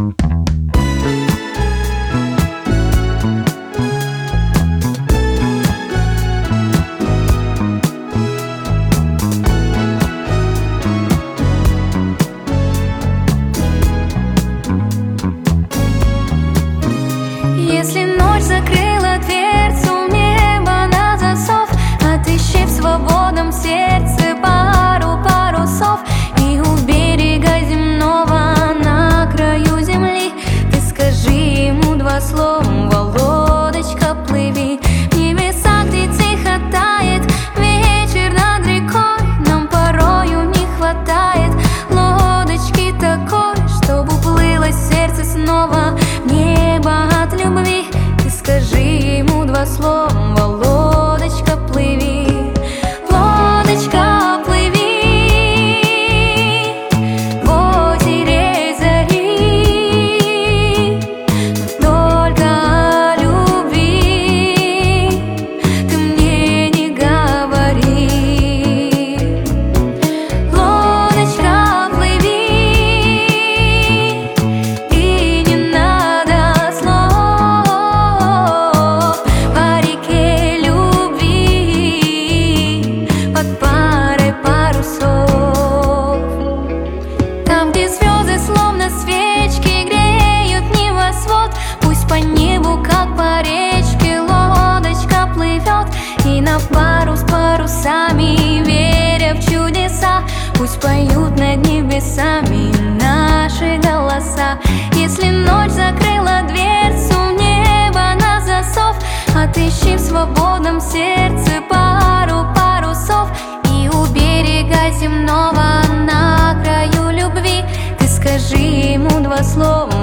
Если ночь закрыла дверцу, небо на засов, отыщи в свободном сердце пару парусов, и у берега земного на краю земли ты скажи ему два слова: лодочка, плыви. В небесах, где тихо тает вечер над рекой, нам порою не хватает лодочки такой, чтоб уплыло сердце снова в небо от любви. Ты скажи ему два слова: лодочка, плыви. Лодочка, плыви в озере зари, но только о любви ты мне не говори. Лодочка, плыви, и не надо слов по реке любви под парой парусов. Там, где звезды словно свечки греют небосвод, пусть по небу, как по речке, лодочка плывет, и на пару с парусами, веря в чудеса, пусть поют над небесами наши голоса. Если ночь закрыла дверцу, небо на засов, отыщи в свободном сердце пару парусов, и у берега земного на краю любви ты скажи ему два слова: